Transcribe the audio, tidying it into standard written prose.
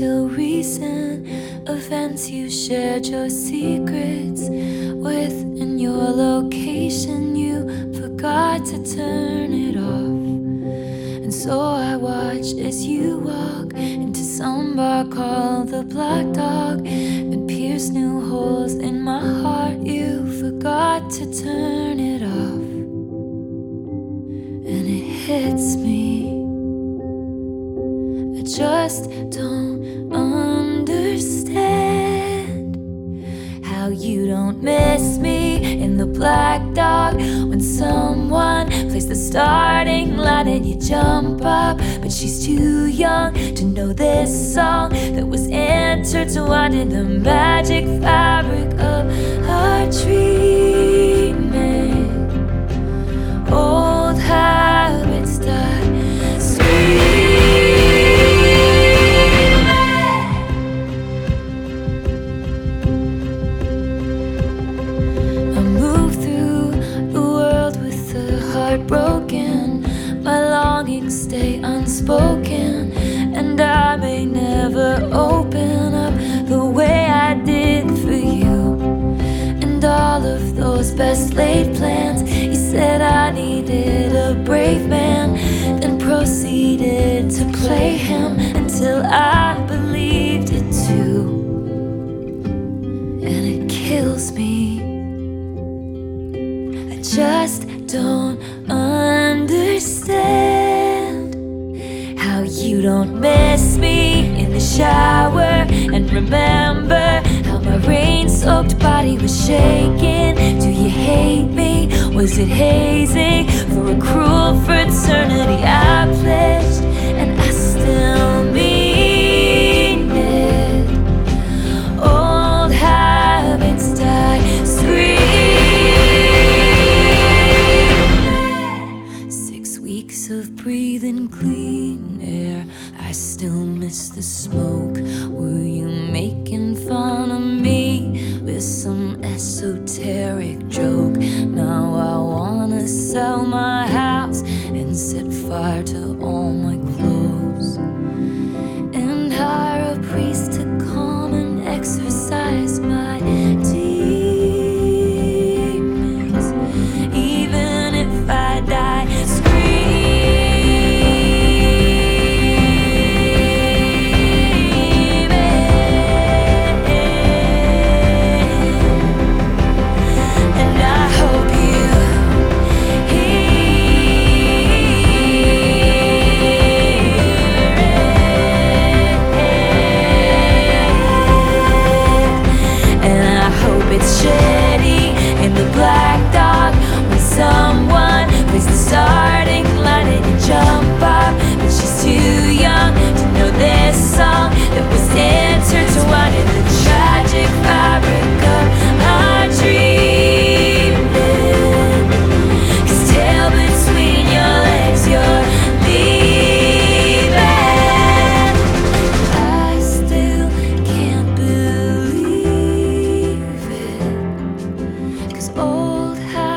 till recent events you shared your secrets with. In your location you forgot to turn it off. And so I watch as you walk into some bar called the Black Dog and pierce new holes in my heart. You forgot to turn it off. And it hits me, I just don't understand how you don't miss me in the Black Dog when someone plays the starting line and you jump up. But she's too young to know this song that was intertwined in the magic fabric of our dreaming. Old habits die screaming. I move through the world with a heart broken. My longings stay unspoken, and I may never open up the way I did for you. And all of those best laid plans, you said I needed a brave man, then proceeded to play him until I believed it too. And it kills me, I just don't understand how you don't miss me in the shower and remember how my rain-soaked body was shaking. Do you hate me? Was it hazing for a cruel fraternity I pledged and I still mean it? Old habits die screaming. 6 weeks of breathing clean air, I still miss the smoke. Were you making fun of me with some esoteric joke? Now I wanna sell my house and set fire to all my clothes and hire a priest to come and exorcise my demons. Even if I die Black Dog when someone plays the starting line and you jump up. But she's too young to know this song that was intertwined in the tragic fabric of our dreaming. 'Cause tail between your legs, you're leaving. I still can't believe it. Old habits